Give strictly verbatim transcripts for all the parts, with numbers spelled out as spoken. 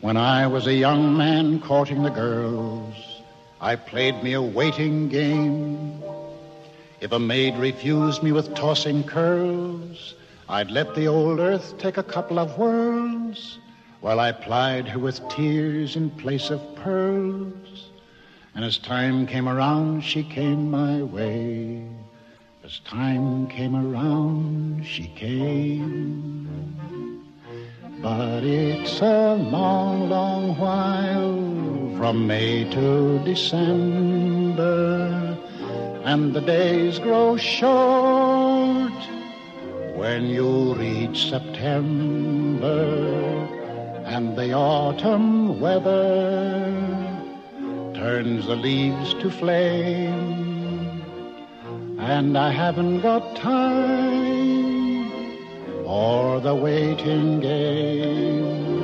When I was a young man courting the girls, I played me a waiting game. If a maid refused me with tossing curls, I'd let the old earth take a couple of whirls while I plied her with tears in place of pearls. And as time came around, she came my way. As time came around, she came. But it's a long, long while from May to December, and the days grow short when you reach September, and the autumn weather turns the leaves to flame, and I haven't got time or the waiting game.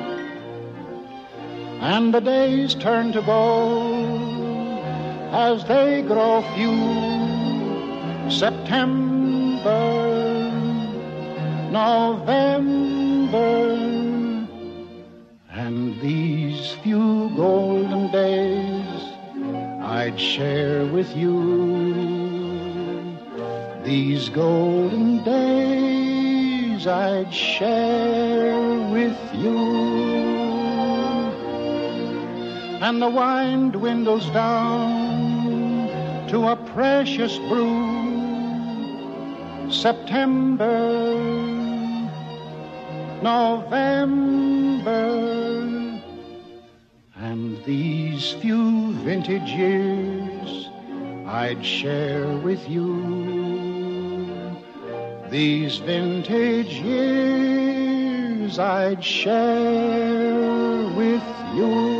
And the days turn to gold as they grow few. September, November, and these few golden days I'd share with you. These golden days I'd share with you. And the wine dwindles down to a precious brew. September, November, and these few vintage years I'd share with you. These vintage years I'd share with you.